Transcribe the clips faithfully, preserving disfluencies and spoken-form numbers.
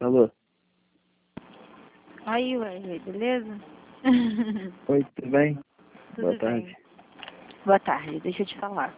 Alô? Aí, Wesley, beleza? Oi, tudo bem? Tudo Boa bem. tarde. Boa tarde, deixa eu te falar.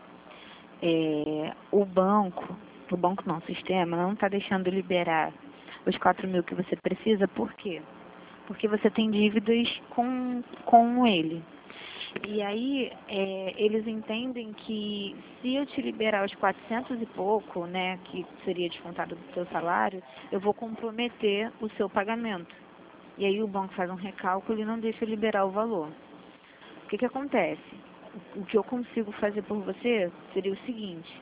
É, o banco, o banco não, o sistema, não está deixando liberar os quatro mil que você precisa, por quê? Porque você tem dívidas com, com ele. E aí, é, eles entendem que se eu te liberar os quatrocentos e pouco, né, que seria descontado do seu salário, eu vou comprometer o seu pagamento. E aí o banco faz um recálculo e não deixa eu liberar o valor. O que que acontece? O que eu consigo fazer por você seria o seguinte,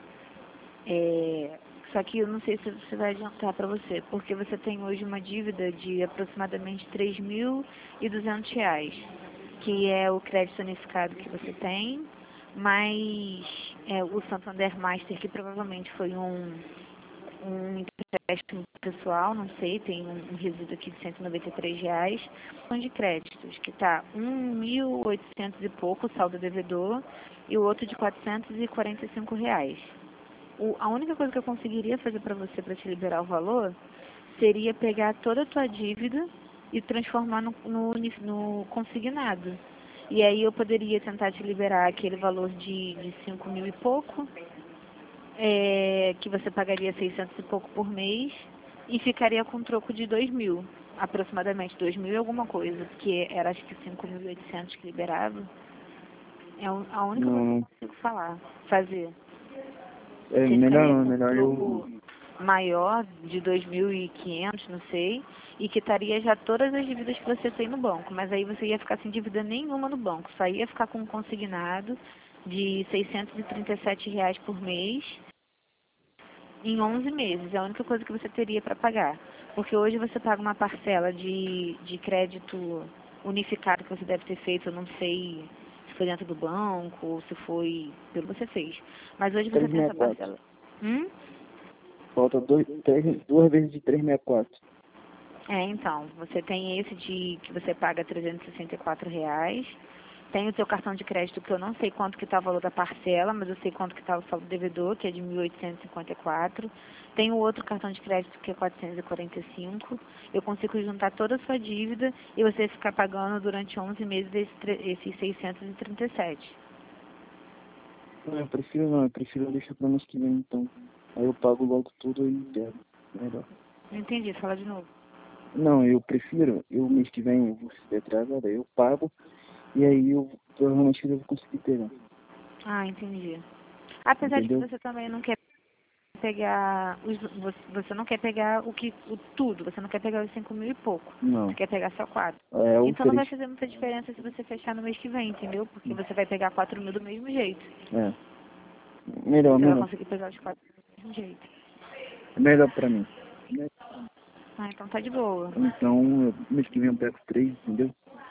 é, só que eu não sei se você vai adiantar para você, porque você tem hoje uma dívida de aproximadamente três mil e duzentos reais, que é o crédito unificado que você tem, mais é, o Santander Master, que provavelmente foi um, um empréstimo pessoal, não sei, tem um, um resíduo aqui de cento e noventa e três reais, um de créditos, que está um mil e oitocentos e pouco, saldo devedor, e o outro de quatrocentos e quarenta e cinco reais. O, a única coisa que eu conseguiria fazer para você, para te liberar o valor, seria pegar toda a tua dívida e transformar no, no, no consignado. E aí eu poderia tentar te liberar aquele valor de, de cinco mil e pouco, é, que você pagaria seiscentos e pouco por mês, e ficaria com um troco de dois mil, aproximadamente dois mil e alguma coisa, porque era acho que cinco mil e oitocentos que liberava. É a única coisa que eu Não, consigo falar, fazer. é Você melhor ficaria não, com um melhor troco eu... maior de dois mil e quinhentos, não sei, e quitaria já todas as dívidas que você tem no banco, mas aí você ia ficar sem dívida nenhuma no banco, só ia ficar com um consignado de seiscentos e trinta e sete reais por mês em onze meses, é a única coisa que você teria para pagar, porque hoje você paga uma parcela de, de crédito unificado que você deve ter feito, eu não sei se foi dentro do banco ou se foi pelo que você fez, mas hoje você tem essa trezentos e sessenta e quatro. parcela. Hum? Falta dois, três, duas vezes de trezentos e sessenta e quatro. É, então, você tem esse de que você paga trezentos e sessenta e quatro reais. Tem o seu cartão de crédito que eu não sei quanto que está o valor da parcela, mas eu sei quanto que está o saldo devedor, que é de mil oitocentos e cinquenta e quatro. Tem o outro cartão de crédito que é quatrocentos e quarenta e cinco. Eu consigo juntar toda a sua dívida e você ficar pagando durante onze meses esse, tre- esses seiscentos e trinta e sete. Não, eu prefiro não, eu prefiro deixar pra mês que vem então. Aí eu pago logo tudo e pego. Melhor. Não entendi, fala de novo. Não, eu prefiro, eu mês que vem eu vou se atrasado, aí eu pago e aí eu provavelmente eu vou conseguir pegar. Ah, entendi. Apesar de que Entendeu? você também não quer pegar os, você você não quer pegar o que o tudo, você não quer pegar os cinco mil e pouco, você Não. quer pegar só quatro. É o Então não vai triste. fazer muita diferença se você fechar no mês que vem, entendeu? Porque você vai pegar quatro mil do mesmo jeito. É. Melhor, Você vai melhor. conseguir pegar os quatro do mesmo jeito. É melhor pra mim. Ah, então tá de boa. Então, eu- mês que vem eu pego três, entendeu?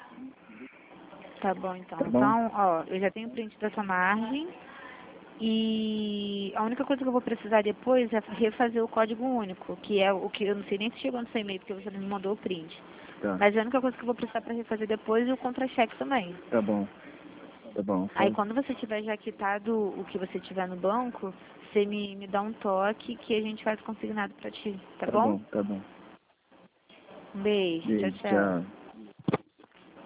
Tá bom então. Tá bom? Então, ó, eu já tenho print dessa margem e a única coisa que eu vou precisar depois é refazer o código único, que é o que eu não sei nem se chegou no seu e-mail porque você não me mandou o print. Tá. Mas é a única coisa que eu vou precisar para refazer depois e o contra-cheque também. Tá bom. Tá bom. Aí Faz. quando você tiver já quitado o que você tiver no banco, você me, me dá um toque que a gente faz consignado pra ti, tá Tá bom? bom, tá bom. Um beijo, tchau, Beijo, tchau. tchau.